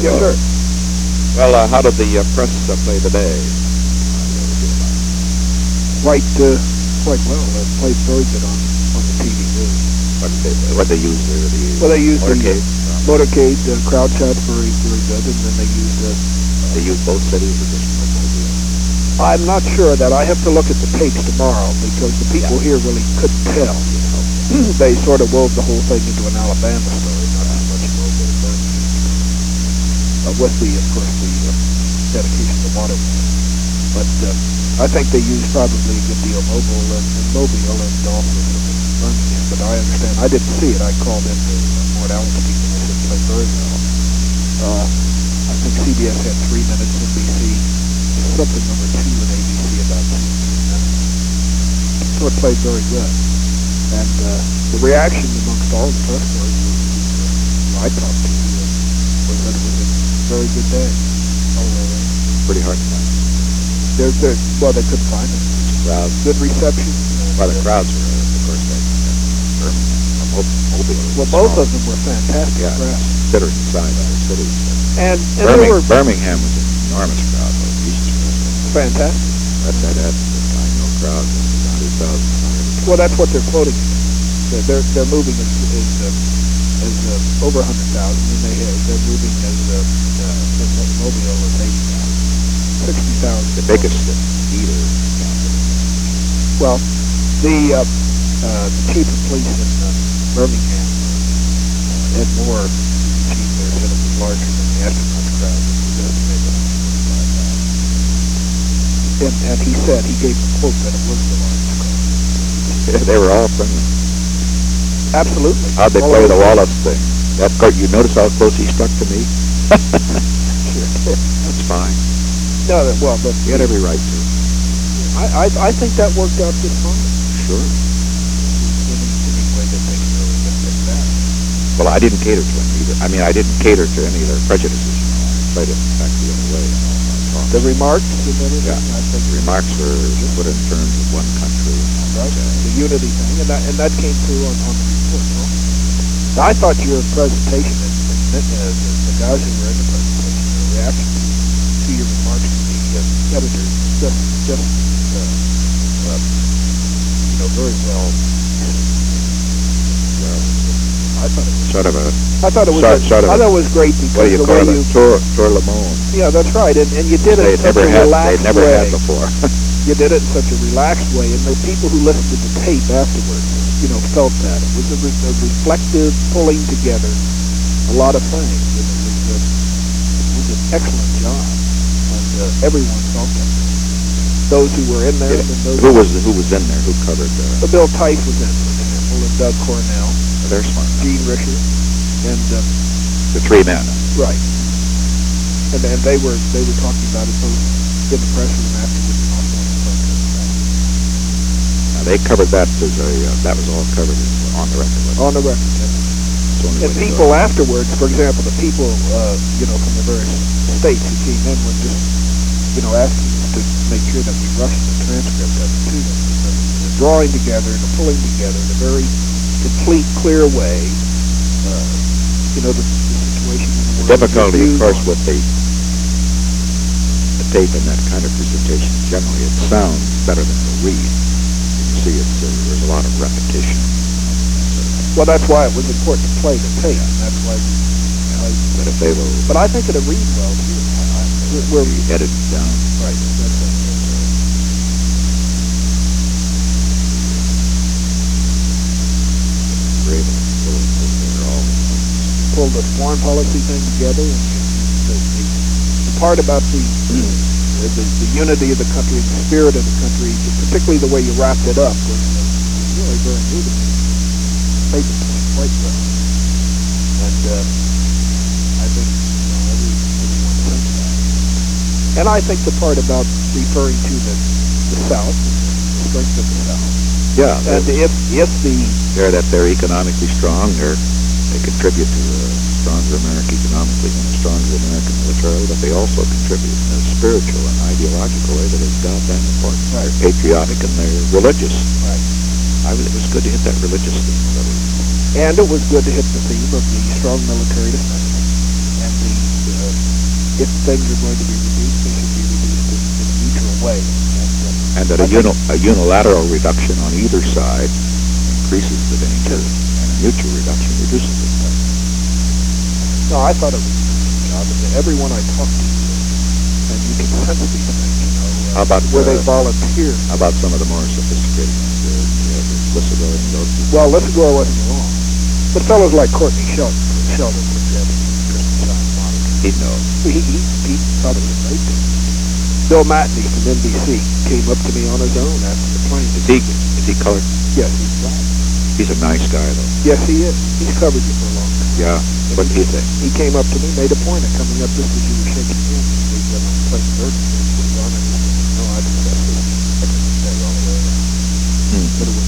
Yes, sir. Well, how did the press play today? Quite well. Played very good on the TV news. What they use there? Well, they used motorcade. the motorcade crowd shot very good, and then they used They use both cities or just Mobile? I'm not sure of that. I have to look at the tapes tomorrow because the people here really couldn't tell. They sort of wove the whole thing into an Alabama story, not too much Mobile, but with of course, the dedication to water. But I think they used probably a good deal Mobile and Mobile and also Birmingham. But I understand. I didn't see it. I called in to Mort Allen's people and they played very well. I think CBS had 3 minutes, NBC something number 2, and ABC about 2 minutes. So it played very good. And the reaction amongst all the press corps who I talked to was that it was a very good day. Pretty hard to find. Well, they couldn't find it. Crowds. Good reception. Well, the crowds were, of course, Mobile. Well, both of them were fantastic crowds. Considering the size of the city. And Birmingham was an enormous crowd. Fantastic. That had no crowd. 100,000. Well, that's what they're quoting. They're moving as over 100,000, and they're moving as Mobile as 80,000, 60,000. The biggest theater. Well, the chief of police in Birmingham, Ed Moore, the chief there, said it was larger than the Astronauts crowd. It was estimated at 25,000. And he said, he gave a quote that it was the largest crowd. Yeah, they were all friendly. Absolutely. How'd they play the Wallace thing? That part, you notice how close he stuck to me? Sure. That's fine. No, well, but he had every right to. I think that worked out just fine. Sure. Any way that they can really get that. Well, I didn't cater to him either. I mean, I didn't cater to any of their prejudices. I played it back the other way. The remarks and everything? Yeah. I think the remarks were put in terms of one country. Right. The unity thing, and that came through on the report. No? Now, I thought your presentation, and the guys who were in the presentation, the reaction to your remarks to the editors, just very well. I thought it was sort of a. I thought it was great because what do you the call way it? Tour le monde. Yeah, that's right, and you did it in such a relaxed way. They'd never had before. You did it in such a relaxed way, and the people who listened to the tape afterwards, felt that. It was a reflective pulling together a lot of things. It was an excellent job, and everyone felt that. Those who were in there, and those who was in there? Who covered? Bill Tice was in, for example, and Doug Cornell. They're smart. Gene Richard, and the 3 men. Right. And they were talking about it both in the press room afterwards and also on the phone. Now they covered that as that was all covered on the record. On the record, yes. And people afterwards, for example, the people from the various states who came in were just asking us to make sure that we rushed the transcript up to them. The drawing together, the pulling together, the very complete, clear way. The situation. The difficulty, of course, with the tape and that kind of presentation, generally it sounds better than the read. You see, there's a lot of repetition. Well, that's why it was important to play the tape. That's why. But if they will. But I think it'll read well here. We're edited down. Right. That's it. Pull the foreign policy thing together, and the part about the unity of the country and the spirit of the country, particularly the way you wrapped it up, was really very new to me. Made the point quite well, and I think everyone thinks that. And I think the part about referring to the South, the strength of the South. Yeah. And they're economically strong, they contribute to a stronger America economically and a stronger American militarily, but they also contribute in a spiritual and ideological way that is goddamn important. Right. They're patriotic and they're religious. Right. It was good to hit that religious theme. And it was good to hit the theme of the strong military defense and the if things are going to be reduced, they should be reduced in a mutual way. And that a unilateral reduction on either side increases the danger, and a mutual reduction reduces the danger. No, I thought it was a good job, and everyone I talked to, and you can sense these things, you know, How about, where they volunteer. How about some of the more sophisticated ones? Lissador and those people? Well, Lissador wasn't wrong. But fellows like Courtney Sheldon, for example, Christian Science Monitor, He'd know. he thought it was a great thing. Bill Matney from NBC came up to me on his own after the plane. Is he colored? Yes, he's black. He's a nice guy, though. Yes, he is. He's covered you for a long time. Yeah. What did he say? He came up to me, made a point of coming up just as you were shaking hands. He said, I'm playing dirt. He was on it. No, I discussed this. I couldn't stay all the way around. But it was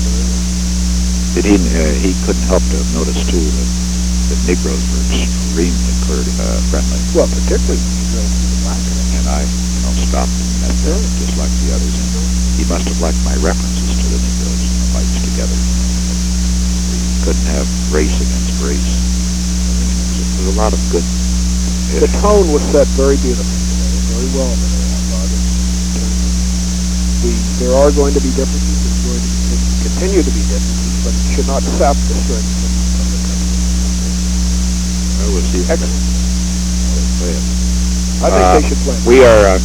He couldn't help to notice, too, that Negroes were extremely friendly. well, particularly when you go to the black section. And I, stopped and met them, just like the others. He must have liked my references to the Negroes and the fights together. We couldn't have race against race. There's a lot of good. The tone was set very beautifully today, very well today, I thought. There are going to be differences. There's going to continue to be differences, but it should not sap the strength from the country. Well, we'll see. Excellent. Play it. I think they should play. We are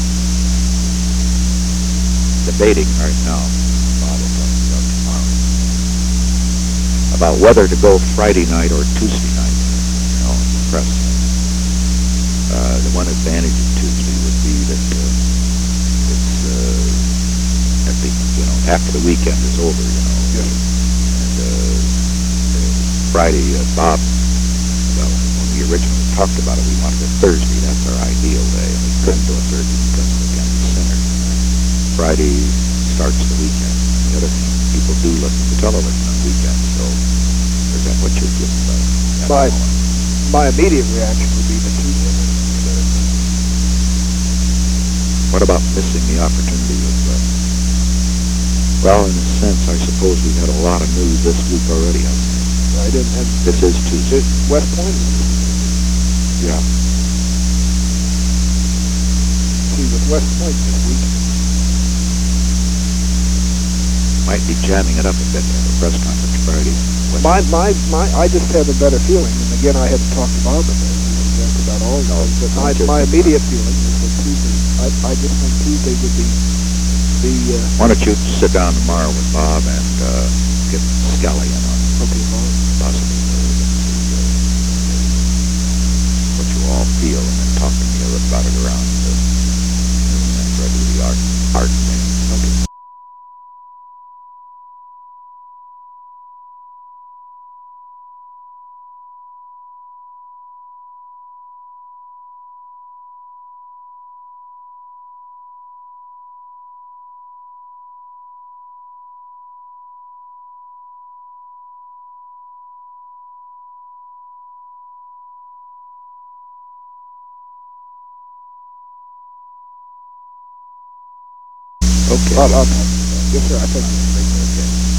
debating right now, Bob will talk about tomorrow, about whether to go Friday night or Tuesday night, in the press. The one advantage of Tuesday would be that it's at the, after the weekend is over, Yes. And Friday, Bob, when we originally talked about it, we wanted a Thursday. That's our ideal day, and we couldn't do a Thursday because of the Kennedy Center. Friday starts the weekend. The other thing, people do listen to television on weekends, so is that what you're getting about? My immediate reaction would be the Tuesday. What about missing the opportunity of, well, in a sense, I suppose we've had a lot of news this week already. Right, and this is Tuesday. West Point. Yeah. See, with West Point this week, might be jamming it up a bit to have a press conference Friday. I just have a better feeling, and again, I haven't talked to Bob about it, about all those, but my immediate feeling is that Tuesday, I just think Tuesday would be the... Why don't you sit down tomorrow with Bob and get Skelly in on possibly what you all feel, and then talk to me about it around and try to do the art thing. Okay. Okay. Yes, sir, I think that's okay.